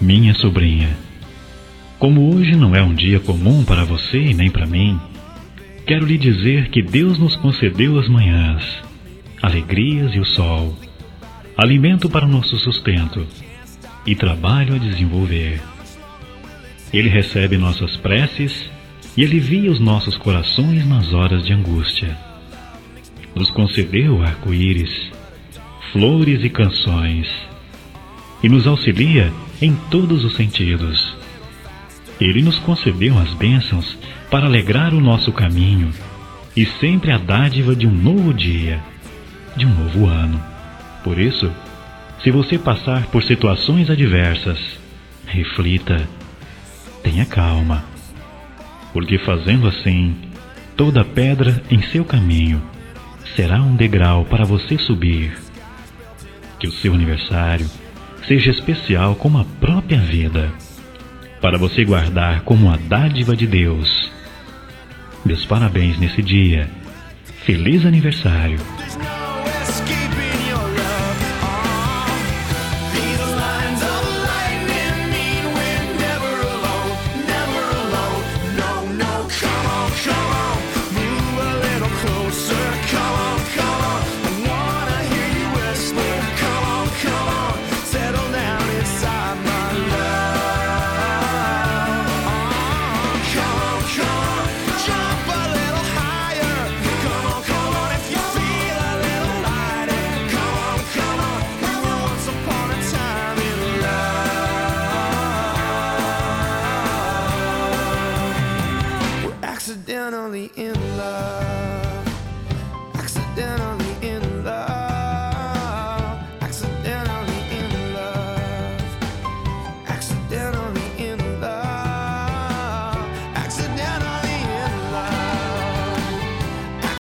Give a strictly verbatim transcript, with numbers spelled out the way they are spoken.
Minha sobrinha, como hoje não é um dia comum para você e nem para mim, quero lhe dizer que Deus nos concedeu as manhãs, alegrias e o sol, alimento para o nosso sustento e trabalho a desenvolver. Ele recebe nossas preces e alivia os nossos corações nas horas de angústia. Nos concedeu arco-íris, flores e canções, e nos auxilia em todos os sentidos. Ele nos concedeu as bênçãos para alegrar o nosso caminho e sempre a dádiva de um novo dia, de um novo ano. Por isso, se você passar por situações adversas, reflita, tenha calma, porque fazendo assim, toda pedra em seu caminho será um degrau para você subir. Que o seu aniversário seja especial como a própria vida, para você guardar como a dádiva de Deus. Meus parabéns nesse dia. Feliz aniversário! Accidentally in love.